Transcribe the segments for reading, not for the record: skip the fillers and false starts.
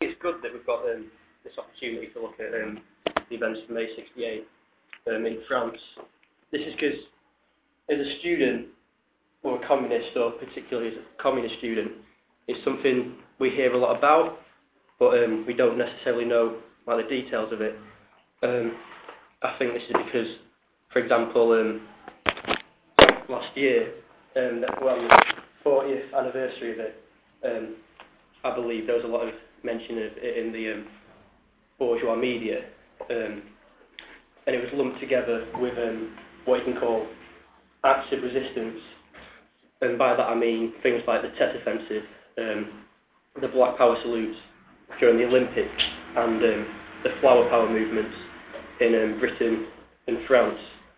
it's good that we've got this opportunity to look at the events of May '68 in France. This is because, as a student or a communist, or particularly as a communist student, it's something we hear a lot about, but we don't necessarily know the details of it. I think this is because, for example, last year, the 40th anniversary of it, I believe there was a lot of mention of it in the bourgeois media, and it was lumped together with what you can call acts of resistance, and by that I mean things like the Tet Offensive, the Black Power salutes during the Olympics, and the Flower Power movements in Britain and France.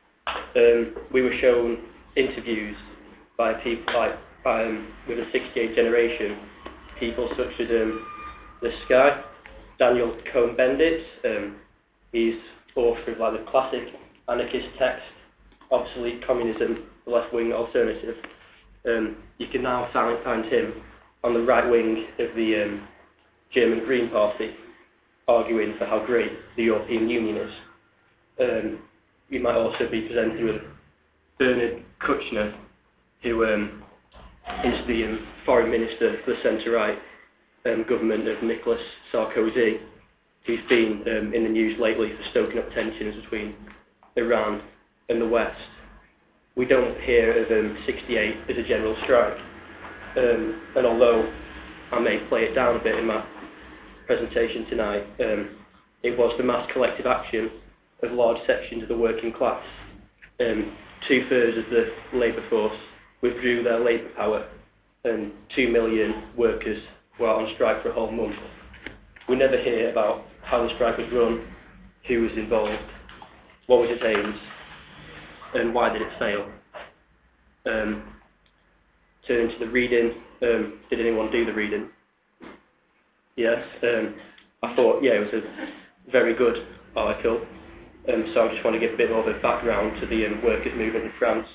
We were shown interviews by people with the '68 generation, people such as The Sky, Daniel Cohn-Bendit. He's author of the classic anarchist text, Obsolete Communism, the Left-Wing Alternative. You can now find him on the right wing of the German Green Party, arguing for how great the European Union is. You might also be presented with Bernard Kouchner, who is the foreign minister for the centre-right government of Nicolas Sarkozy, who's been in the news lately for stoking up tensions between Iran and the West. We don't hear of '68 as a general strike, and although I may play it down a bit in my presentation tonight, it was the mass collective action of large sections of the working class. 2/3 of the labour force withdrew their labour power, and 2 million workers were out on strike for a whole month. We never hear about how the strike was run, who was involved, what was its aims, and why did it fail. Turning to the reading, did anyone do the reading? Yes. I thought, it was a very good article, so I just want to give a bit more of a background to the workers' movement in France,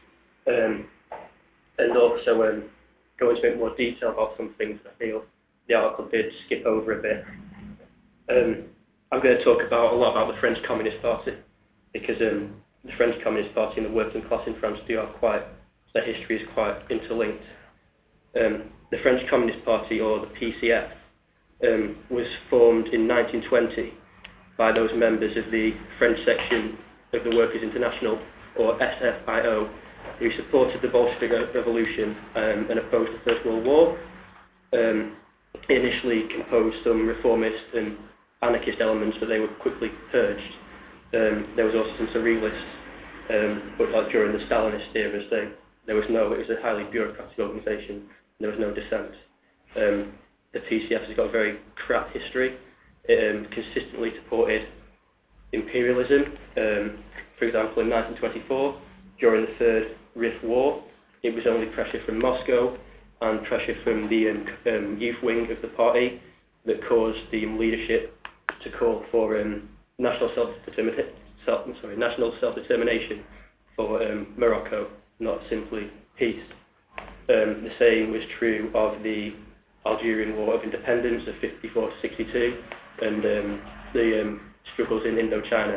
and also go into a bit more detail about some things I feel the article did skip over a bit. I'm going to talk a lot about the French Communist Party, because the French Communist Party and the working class in France their history is quite interlinked. The French Communist Party, or the PCF, was formed in 1920 by those members of the French section of the Workers' International, or SFIO, who supported the Bolshevik Revolution and opposed the First World War. It initially composed some reformist and anarchist elements, but they were quickly purged. There was also some surrealists, but during the Stalinist era, it was a highly bureaucratic organisation. There was no dissent. The PCF has got a very crap history. It consistently supported imperialism. For example, in 1924, during the Third Rif War, it was only pressure from Moscow and pressure from the youth wing of the party that caused the leadership to call for national self-determination for Morocco, not simply peace. The same was true of the Algerian War of Independence of 54 to 62 and the struggles in Indochina.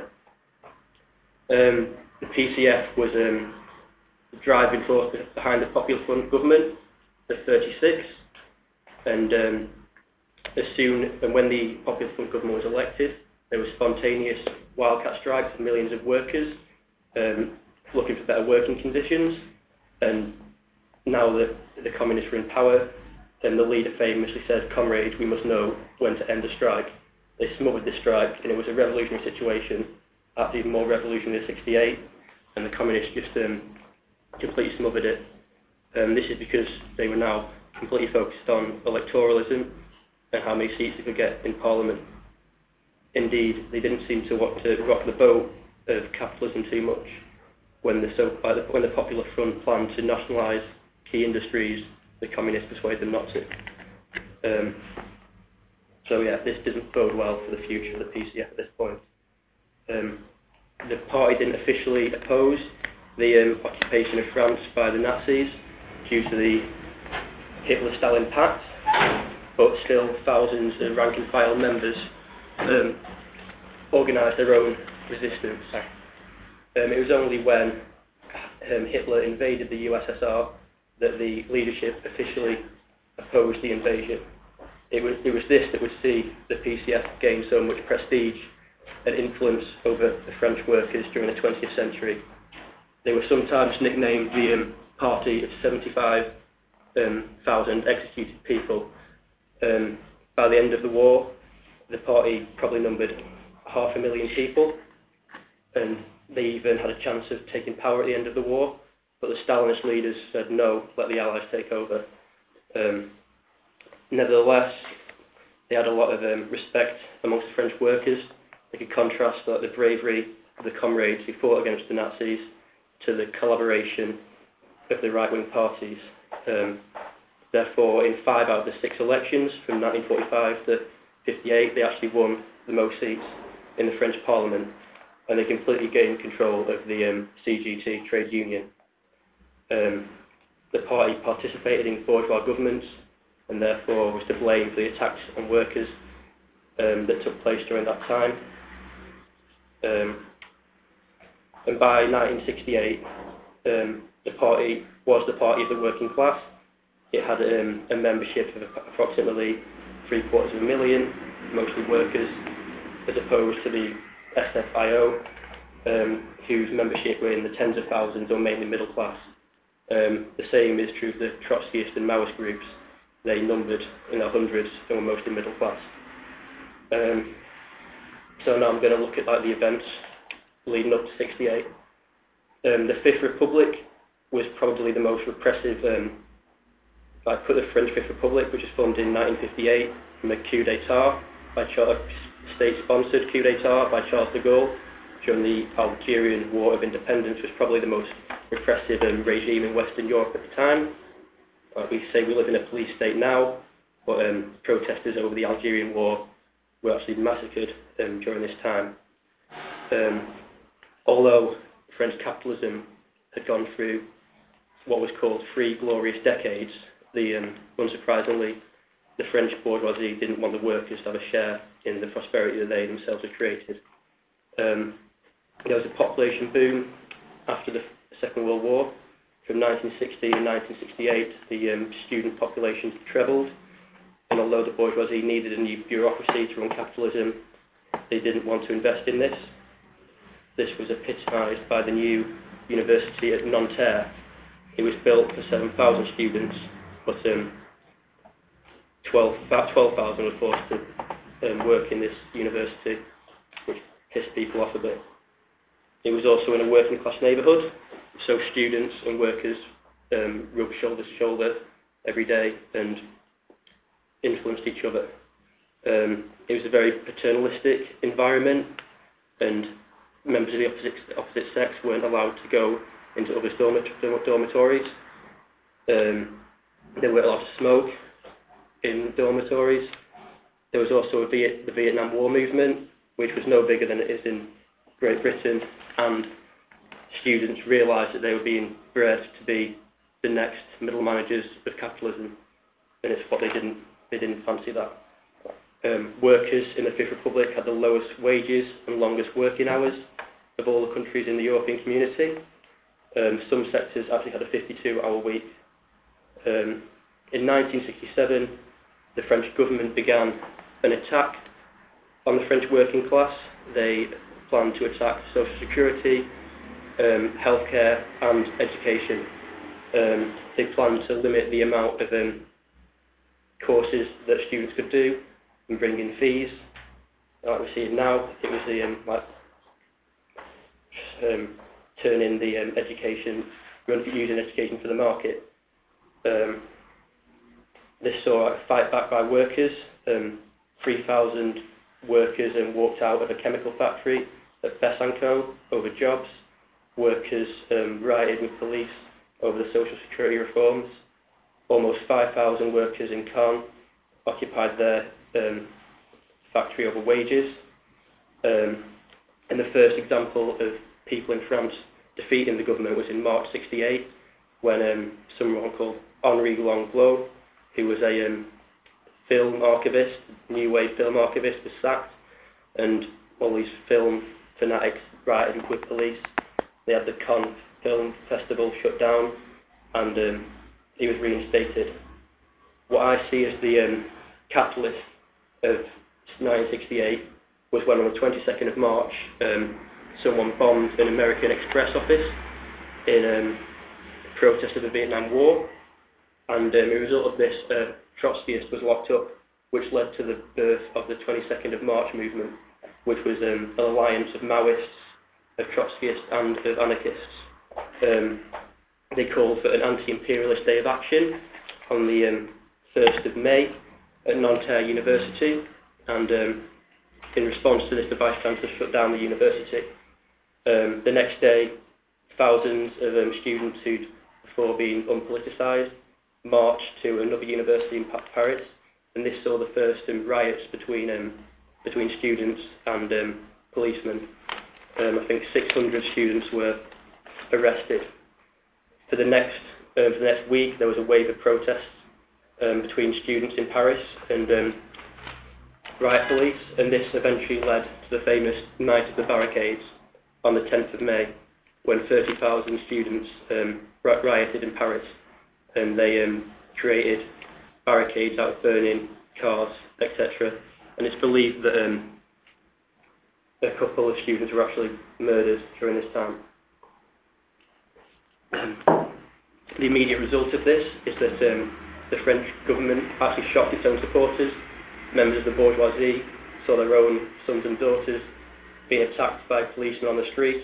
The PCF was the driving force behind the Popular Front government of 36, and when the Popular Front government was elected, there were spontaneous wildcat strikes of millions of workers looking for better working conditions. And now that the communists were in power, then the leader famously said, "Comrades, we must know when to end the strike." They smothered the strike, and it was a revolutionary situation, perhaps even more revolutionary than '68, and the communists just completely smothered it. This is because they were now completely focused on electoralism and how many seats they could get in Parliament. Indeed, they didn't seem to want to rock the boat of capitalism too much when the Popular Front planned to nationalise key industries. The communists persuaded them not to. This doesn't bode well for the future of the PCF at this point. The party didn't officially oppose the occupation of France by the Nazis due to the Hitler-Stalin Pact, but still thousands of rank-and-file members organised their own resistance. It was only when Hitler invaded the USSR that the leadership officially opposed the invasion. It was this that would see the PCF gain so much prestige and influence over the French workers during the 20th century. They were sometimes nicknamed the party of 75,000 executed people. By the end of the war, the party probably numbered 500,000 people, and they even had a chance of taking power at the end of the war, but the Stalinist leaders said no, let the Allies take over. Nevertheless, they had a lot of respect amongst the French workers. They could contrast the bravery of the comrades who fought against the Nazis to the collaboration of the right-wing parties. Therefore, in 5 out of the 6 elections from 1945 to 58, they actually won the most seats in the French Parliament, and they completely gained control of the CGT trade union. The party participated in bourgeois governments, and therefore was to blame for the attacks on workers that took place during that time. And by 1968, the party was the party of the working class. It had a membership of approximately 750,000, mostly workers, as opposed to the SFIO, whose membership were in the tens of thousands or mainly middle class. The same is true of the Trotskyist and Maoist groups. They numbered in the hundreds and were mostly middle class. So now I'm going to look at the events leading up to 68. The Fifth Republic was probably the most repressive. I put the French Fifth Republic, which was formed in 1958 from a coup d'état state-sponsored coup d'état by Charles de Gaulle during the Algerian War of Independence, was probably the most repressive regime in Western Europe at the time. We say we live in a police state now, but protesters over the Algerian War were actually massacred during this time. Although French capitalism had gone through what was called 3 glorious decades, unsurprisingly, the French bourgeoisie didn't want the workers to have a share in the prosperity that they themselves had created. There was a population boom after the Second World War. From 1960 to 1968, the student population trebled, and although the bourgeoisie needed a new bureaucracy to run capitalism, they didn't want to invest in this. This was epitomised by the new university at Nanterre. It was built for 7,000 students, but about 12,000 were forced to work in this university, which pissed people off a bit. It was also in a working class neighbourhood, so students and workers rubbed shoulder to shoulder every day and influenced each other. It was a very paternalistic environment, and members of the opposite sex weren't allowed to go into others' dormitories. They weren't allowed to smoke in dormitories. There was also the Vietnam War movement, which was no bigger than it is in Great Britain, and students realised that they were being bred to be the next middle managers of capitalism, and it's what they didn't fancy that. Workers in the Fifth Republic had the lowest wages and longest working hours of all the countries in the European community. Some sectors actually had a 52-hour week. In 1967, the French government began an attack on the French working class. They planned to attack social security, healthcare and education. They planned to limit the amount of courses that students could do and bring in fees. Like we see it now, it was turning the education, using education for the market. This saw a fight back by workers. 3,000 workers walked out of a chemical factory at Besançon over jobs. Workers rioted with police over the social security reforms. Almost 5,000 workers in Caen occupied their factory over wages. And the first example of people in France defeating the government was in March '68, when someone called Henri Langlois, who was a film archivist, New Wave film archivist, was sacked, and all these film fanatics rioted with police. They had the Cannes Film Festival shut down, and he was reinstated. What I see as the catalyst of 1968 was when on the 22nd of March, someone bombed an American Express office in protest of the Vietnam War, and as a result of this, Trotskyist was locked up, which led to the birth of the 22nd of March movement, which was an alliance of Maoists, of Trotskyists, and of anarchists. They called for an anti-imperialist day of action on the 1st of May at Nanterre University, and in response to this, the Vice-Chancellor shut down the university. The next day, thousands of students who'd before been unpoliticised marched to another university in Paris, and this saw the first riots between students and policemen. I think 600 students were arrested. For the next week, there was a wave of protests between students in Paris and riot police, and this eventually led to the famous Night of the Barricades on the 10th of May, when 30,000 students rioted in Paris, and they created barricades out of burning cars, etc. And it's believed that a couple of students were actually murdered during this time. The immediate result of this is that the French government actually shocked its own supporters. Members of the bourgeoisie saw their own sons and daughters being attacked by policemen on the streets,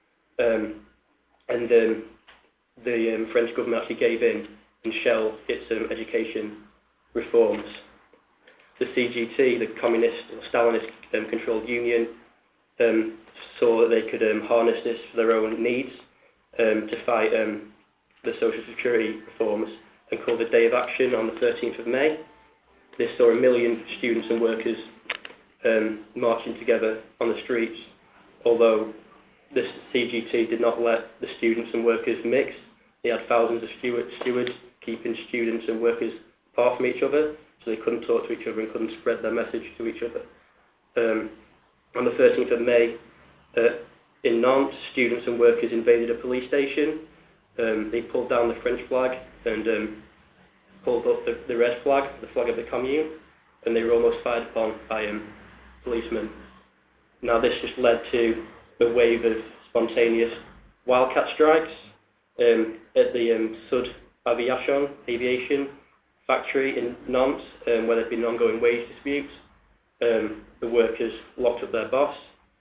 and the French government actually gave in and shelved its education reforms. The CGT, the communist or Stalinist controlled union, saw that they could harness this for their own needs to fight the social security reforms, and called a day of action on the 13th of May. This saw 1 million students and workers marching together on the streets, although the CGT did not let the students and workers mix. They had thousands of stewards keeping students and workers apart from each other, so they couldn't talk to each other and couldn't spread their message to each other. On the 13th of May, in Nantes, students and workers invaded a police station. They pulled down the French flag and pulled up the red flag, the flag of the Commune, and they were almost fired upon by policemen. Now this just led to a wave of spontaneous wildcat strikes at the Sud Aviation factory in Nantes, where there had been ongoing wage disputes. The workers locked up their boss.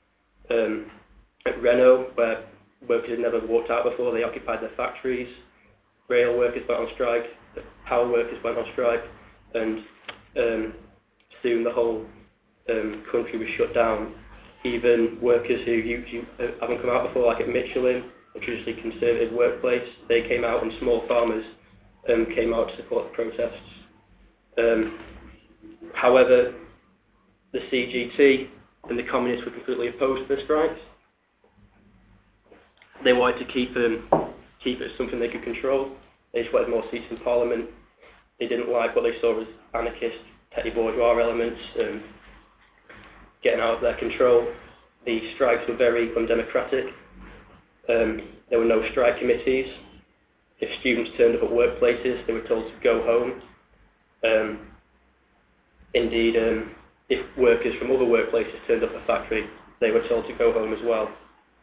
At Renault, where workers had never walked out before, they occupied their factories. Rail workers went on strike, the power workers went on strike, and soon the whole country was shut down. Even workers who haven't come out before, like at Michelin, a traditionally conservative workplace, they came out, and small farmers came out to support the protests. However, the CGT and the communists were completely opposed to the strikes. They wanted to keep it as something they could control. They just wanted more seats in Parliament. They didn't like what they saw as anarchist, petty bourgeois elements getting out of their control. The strikes were very undemocratic. There were no strike committees. If students turned up at workplaces, they were told to go home. Indeed, if workers from other workplaces turned up at the factory, they were told to go home as well.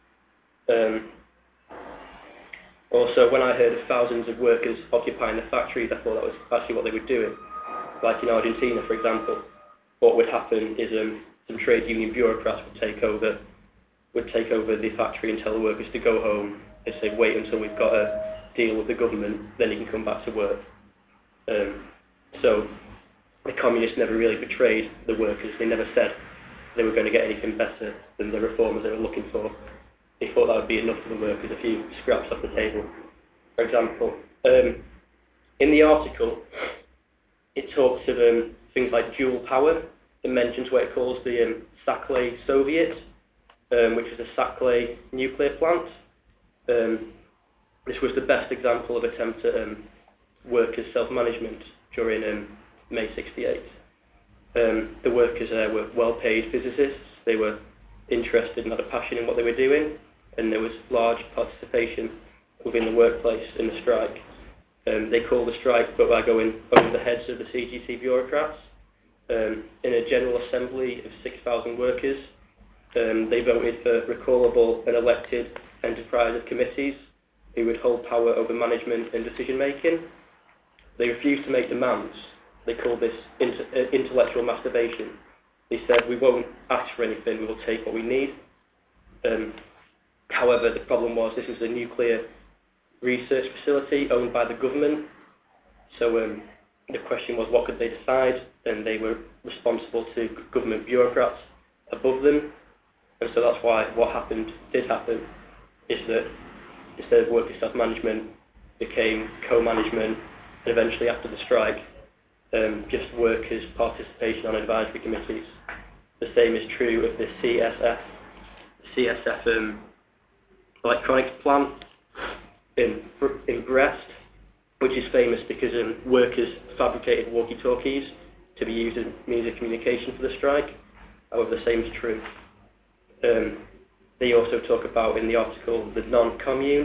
Also, when I heard of thousands of workers occupying the factories, I thought that was actually what they were doing. Like in Argentina, for example, what would happen is some trade union bureaucrats would take over the factory and tell the workers to go home. They'd say, wait until we've got a deal with the government, then you can come back to work. So the communists never really betrayed the workers. They never said they were going to get anything better than the reforms they were looking for. They thought that would be enough for the workers, a few scraps off the table. For example, in the article, it talks of things like dual power. It mentions what it calls the Saclay Soviet, which was a Saclay nuclear plant. This was the best example of attempt at workers' self-management during May 68. The workers there were well-paid physicists. They were interested and had a passion in what they were doing, and there was large participation within the workplace in the strike. They called the strike but by going over the heads of the CGT bureaucrats. In a general assembly of 6,000 workers, they voted for recallable and elected enterprise of committees who would hold power over management and decision making. They refused to make demands. They called this intellectual masturbation. They said, we won't ask for anything, we will take what we need. However, the problem was this was a nuclear research facility owned by the government. So the question was, what could they decide? And they were responsible to government bureaucrats above them. And so that's why what did happen, is that instead of worker self-management, became co-management, and eventually after the strike, just workers' participation on advisory committees. The same is true of the CSF electronics plant in Brest, which is famous because workers fabricated walkie-talkies to be used as means of communication for the strike. However, the same is true. They also talk about in the article the non-commune,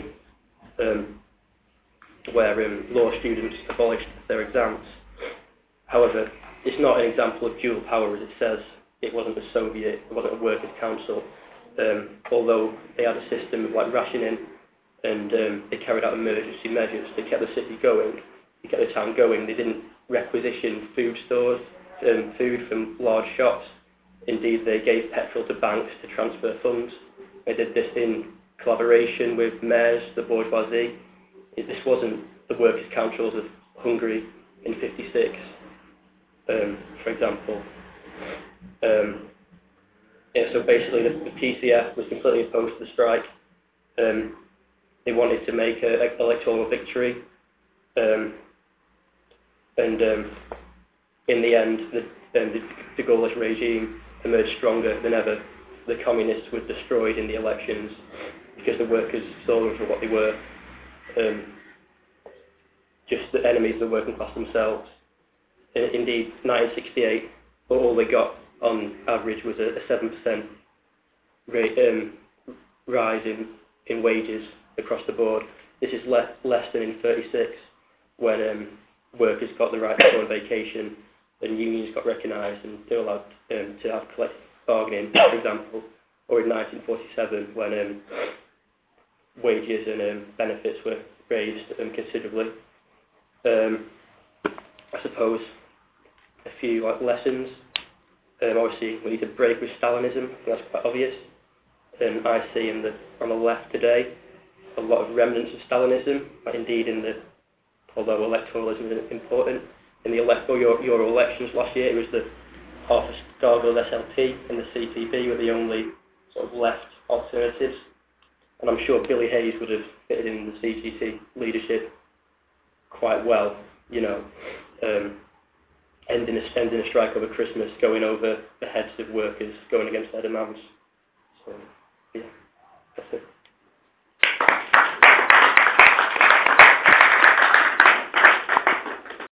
where law students abolished their exams. However, it's not an example of dual power as it says. It wasn't a Soviet, it wasn't a workers' council. Although they had a system of like rationing, and they carried out emergency measures. They kept the city going, they kept the town going. They didn't requisition food stores, food from large shops. Indeed, they gave petrol to banks to transfer funds. They did this in collaboration with mayors, the bourgeoisie. This wasn't the workers' councils of Hungary in '56, for example. So basically, the PCF was completely opposed to the strike. They wanted to make an electoral victory, and in the end, the Gaullist regime emerged stronger than ever. The communists were destroyed in the elections because the workers saw them for what they were, just the enemies of the working class themselves. Indeed, 1968, all they got on average was a 7% rise in wages across the board. This is less than in '36, when workers got the right to go on vacation and unions got recognised and they were allowed to have collective bargaining, for example, or in 1947 when wages and benefits were raised considerably. I suppose a few lessons. Obviously, we need to break with Stalinism. I think that's quite obvious. I see on the left today a lot of remnants of Stalinism. Indeed, although electoralism is important, in the Euro elections last year, it was the Arthur Scargill SLP and the CPP were the only sort of left alternatives. And I'm sure Billy Hayes would have fitted in the CGT leadership quite well, you know, ending a strike over Christmas, going over the heads of workers, going against their demands. So, yeah, that's it.